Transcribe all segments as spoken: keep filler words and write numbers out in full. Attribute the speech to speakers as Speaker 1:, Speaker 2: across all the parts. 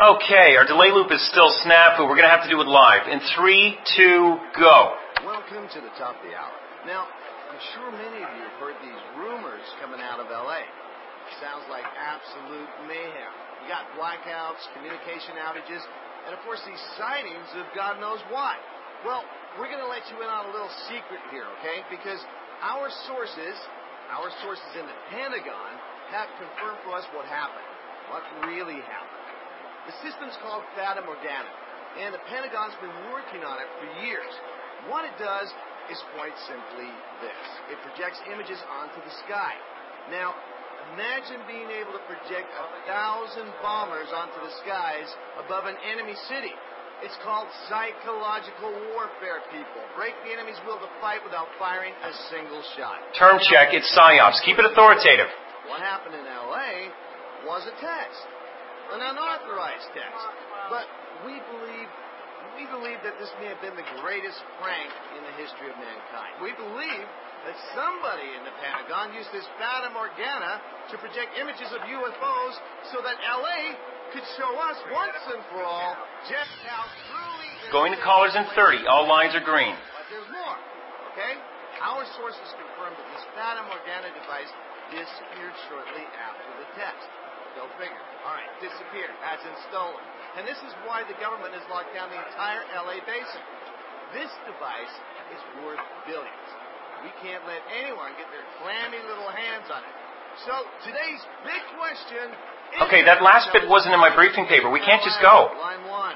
Speaker 1: Okay, our delay loop is still snafu. We're going to have to do it live. In three, two, go.
Speaker 2: Welcome to the top of the hour. Now, I'm sure many of you have heard these rumors coming out of L A. Sounds like absolute mayhem. You got blackouts, communication outages, and of course these sightings of God knows what. Well, we're going to let you in on a little secret here, okay? Because our sources, our sources in the Pentagon have confirmed for us what happened, what really happened. The system's called Fata Morgana, and the Pentagon's been working on it for years. What it does is quite simply this. It projects images onto the sky. Now, imagine being able to project a thousand bombers onto the skies above an enemy city. It's called psychological warfare, people. Break the enemy's will to fight without firing a single shot.
Speaker 1: Term check, it's PsyOps. Keep it authoritative.
Speaker 2: What happened in L A was a test, an unauthorized test. But we believe, we believe that this may have been the greatest prank in the history of mankind. We believe that somebody in the Pentagon used this Fata Morgana to project images of U F Os so that L A could show us once and for all just how truly...
Speaker 1: Going to callers in thirty. All lines are green.
Speaker 2: But there's more, okay? Our sources confirmed that this Fata Morgana device disappeared shortly after the test. Go figure. All right, disappeared, as in stolen. And this is why the government has locked down the entire L A basin. This device is worth billions. We can't let anyone get their clammy little hands on it. So today's big question is...
Speaker 1: Okay, that last bit wasn't in my briefing paper. We can't just go.
Speaker 2: Line one.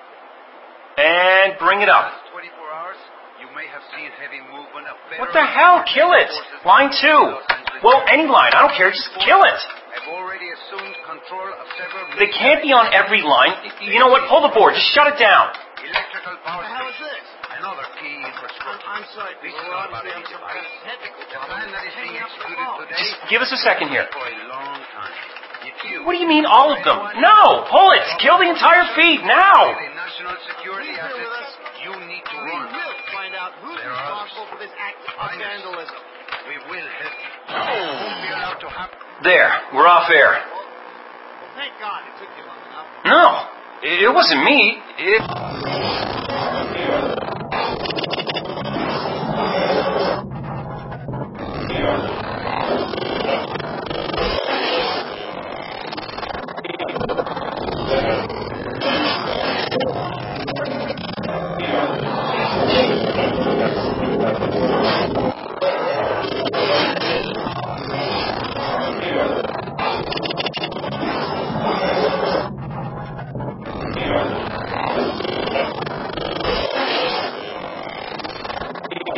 Speaker 1: And bring it up.
Speaker 3: twenty-four hours, you may have seen heavy movement of
Speaker 1: What the hell? Kill it. Line two. Well, any line. I don't care. Just kill it.
Speaker 3: I've already assumed control of several...
Speaker 1: They can't be on every line. You know what? Pull the board. Just shut it down.
Speaker 3: Electrical power
Speaker 2: What the hell is
Speaker 3: station.
Speaker 2: this?
Speaker 3: Another key infrastructure.
Speaker 2: I'm sorry,
Speaker 3: This
Speaker 2: people.
Speaker 3: is
Speaker 2: We're
Speaker 3: not about
Speaker 2: obviously having some
Speaker 3: any
Speaker 2: kind
Speaker 3: device.
Speaker 2: of technical
Speaker 3: The
Speaker 2: problem.
Speaker 3: plan that is being
Speaker 2: Hanging up the
Speaker 3: executed
Speaker 2: phone.
Speaker 3: today...
Speaker 1: Just give us a second here.
Speaker 3: ...for a long time. If you...
Speaker 1: What do you mean all of them? No. Pull it. Kill the entire feed now.
Speaker 3: ...the national security
Speaker 2: Please bear with us.
Speaker 3: assets, you need to
Speaker 2: We
Speaker 3: run.
Speaker 2: will find out who's
Speaker 3: There are
Speaker 2: responsible for this act of
Speaker 3: I know.
Speaker 2: vandalism.
Speaker 3: We will help you. It won't be allowed to happen.
Speaker 1: There. We're off air.
Speaker 2: Well, thank God it took you long enough.
Speaker 1: No. It wasn't me. It...